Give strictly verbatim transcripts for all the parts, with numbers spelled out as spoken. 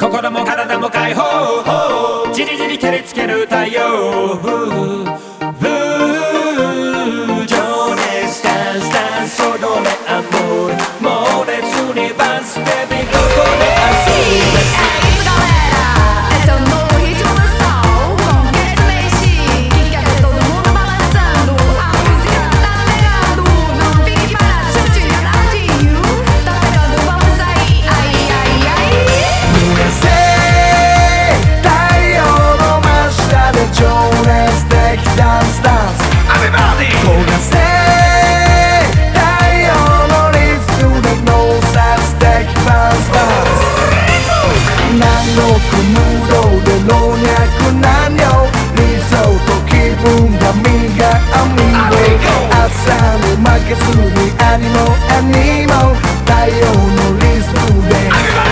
心も体も解放じりじり照りつける太陽情熱ダンスダンス踊れアモール猛烈にバンスベビーここで遊べ負けずにアニモアニモ太陽のリズムで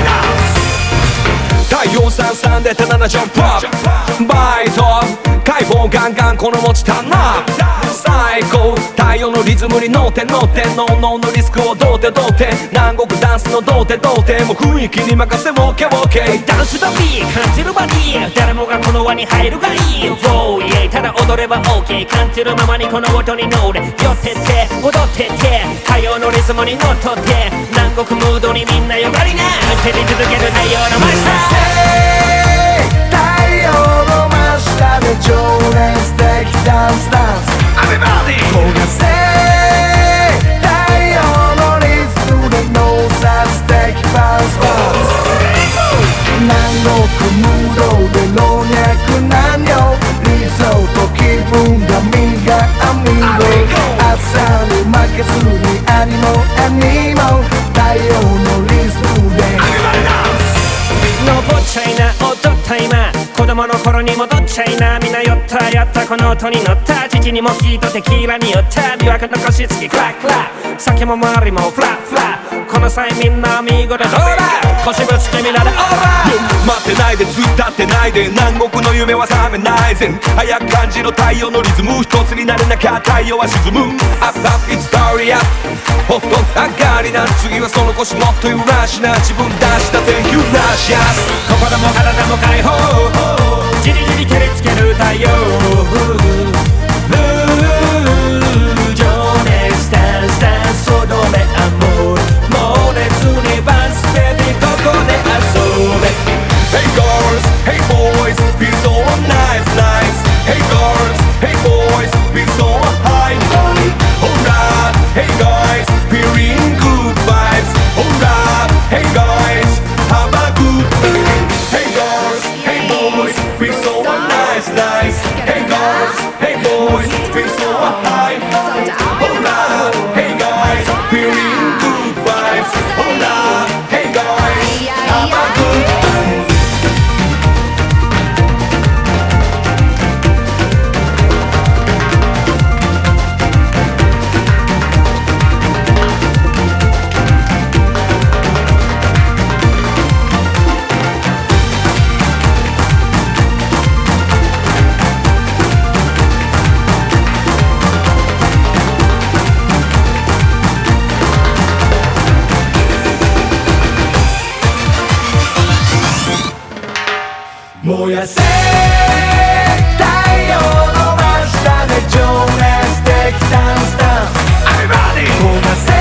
太陽さんさんで手ななジャンプアップバイト解放ガンガンこの持ちタンナ最高太陽のリズムに乗って乗ってノーノーのリスクをどうてどうて南国ダンスのどうてどうてもう雰囲気に任せ オーケーオーケー ダンスバディ感じるバディ誰もがこの輪に入るがいい Oh yeah ただ踊れば OK 感じるままにこの音に乗れ寄ってって踊ってって太陽のリズムにのっとって南国ムードにみんなよがりな照り続ける太陽の真下太陽の真下で情熱的ダンスダンス焦がせ太陽のリズムでノーサス的バンスバンス南国ムードで老若男女理想と気分が身がアミゴ朝に負けずにアニモアニモ太陽のリズムで登っちゃいな踊った今子供の頃に戻っちゃいなみんな酔ったやったこの音に乗った父にもヒートテキーラに酔った琵琶湖の腰つきクラックラ酒も周りもフラッフラこの際みんな見事どうだ腰ぶつけみんなでオーライ待ってないで突っ立ってないで南国の夢は覚めないぜ早く感じろ太陽のリズム一つになれなきゃ太陽は沈む Up up it's party up ほっと上がりな次はその腰もっと揺らしな自分出した天気揺らしやす心も体も解放じりじり照りつける太陽情熱ダンスダンス踊れアモール猛烈にバンスベビーここで遊べ Hey girls, hey boys, feel so nice, nice Hey girls, hey boys, feel so high, high Alright, hey guys, feeling good vibes Alright, hey guys, have a good time Hey girls, hey boys, feel so nice, nice Hey girls, hey boys, feel so high Alright, hey guys, feeling good vibes Alright, hey guys, have a good time燃やせ太陽の真下で情熱的ダンスダンス焦がせ